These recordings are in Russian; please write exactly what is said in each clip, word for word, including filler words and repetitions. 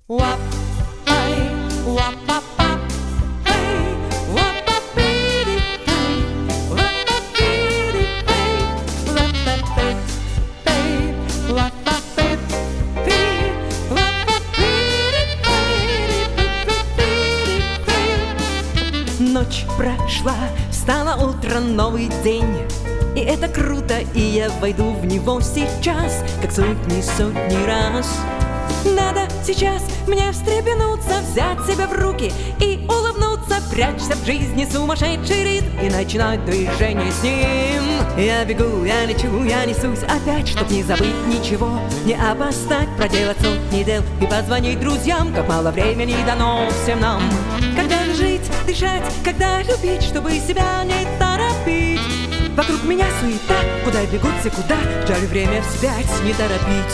Wap, ay, wapapap, hey, wapapidi, hey, wapapidi, hey, wapapidi, hey, wapapidi, wapapidi, hey. Ночь прошла, стало утро, новый день. И это круто, и я войду в него сейчас, как сотни-сотни раз. Надо сейчас мне встрепенуться, взять себя в руки и улыбнуться, прячься в жизни сумасшедший ритм и начинать движение с ним. Я бегу, я лечу, я несусь опять, чтоб не забыть ничего, не опоздать, проделать сотни дел и позвонить друзьям, как мало времени дано всем нам. Когда жить, дышать, когда любить, чтобы себя не торопить. Вокруг меня суета, куда бегут все куда, жаль время вспять не торопить.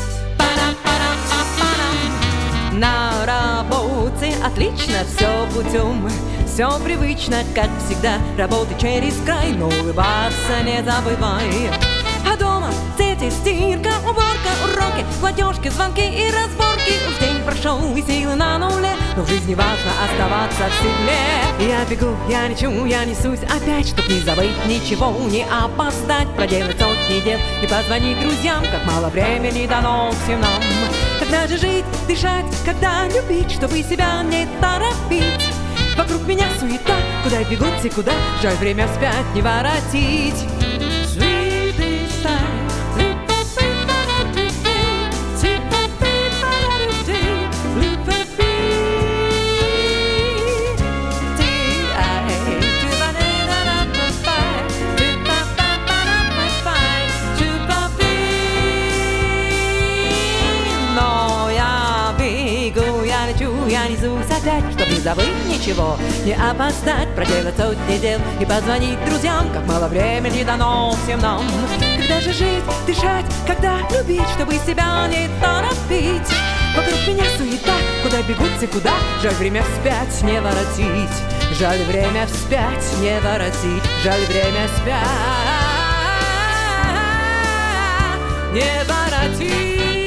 На работе отлично, все путем, все привычно, как всегда. Работай через край, но улыбаться не забывай. А дома дети, стирка, уборка, уроки, платежки, звонки и разборки. Уж день прошел и силы на нуле, но в жизни важно оставаться в седле. Я бегу, я лечу, я несусь опять, чтоб не забыть ничего, не опоздать, проделать сотни дел и позвонить друзьям, как мало времени дано всем нам. Когда же жить, дышать, когда любить, чтобы себя не торопить. Вокруг меня суета, куда бегут все куда, жаль время вспять не воротить. Я несусь опять, чтоб не забыть ничего, не опоздать, проделать сотни дел и позвонить друзьям, как мало времени дано всем нам. Когда же жить, дышать, когда любить, чтобы себя не торопить. Вокруг меня суета, куда бегут все куда, жаль время вспять не воротить. Жаль время вспять не воротить, жаль время вспять не воротить.